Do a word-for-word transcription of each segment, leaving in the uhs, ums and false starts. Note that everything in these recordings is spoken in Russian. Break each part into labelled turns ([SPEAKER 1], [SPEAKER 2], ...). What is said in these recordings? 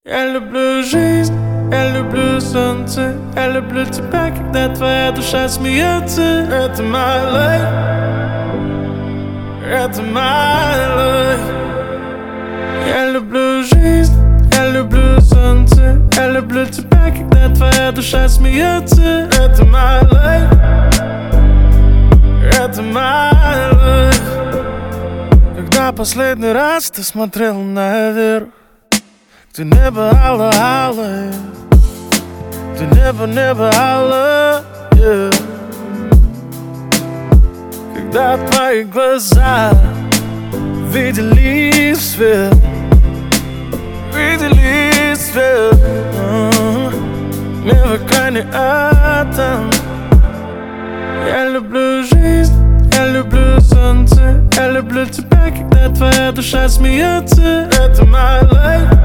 [SPEAKER 1] Я люблю жизнь, я люблю солнце, я люблю тебя, когда твоя душа смеется. Это my life, это my life. Я люблю жизнь, я люблю солнце, я люблю тебя, когда твоя душа смеется. Это my life, это my life. Когда последний раз ты смотрел наверх, где небо алое, где небо, небо алое, yeah. Когда твои глаза видели свет, видели свет, uh-huh. Мир в экране атом. Я люблю жизнь, я люблю солнце, я люблю тебя, когда твоя душа смеется. Это my life,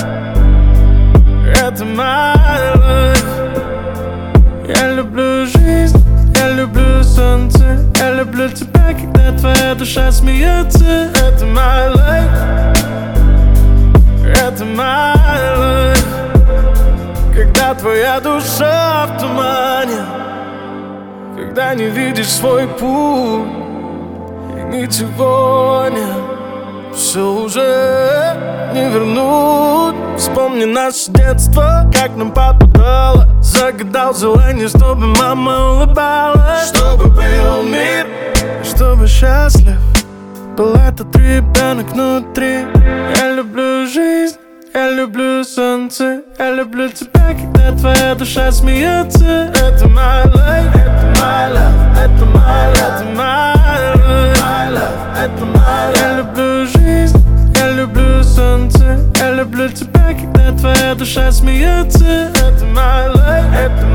[SPEAKER 1] это my life. Я люблю жизнь, я люблю солнце, я люблю тебя, когда твоя душа смеется. Это my life, это my life. Когда твоя душа в тумане, когда не видишь свой путь, и ничего нет, все уже не вернуть. Вспомни наше детство, как нам папа дала, загадал желание, чтобы мама улыбалась, чтобы был мир, чтобы счастлив был этот ребенок внутри. Я люблю жизнь, я люблю солнце, я люблю тебя, когда твоя душа смеется. Это my life, это my love, это my love, это my love, это my love. Я люблю жизнь, я люблю солнце, я люблю тебя, когда твоя душа смеется. Это my life, это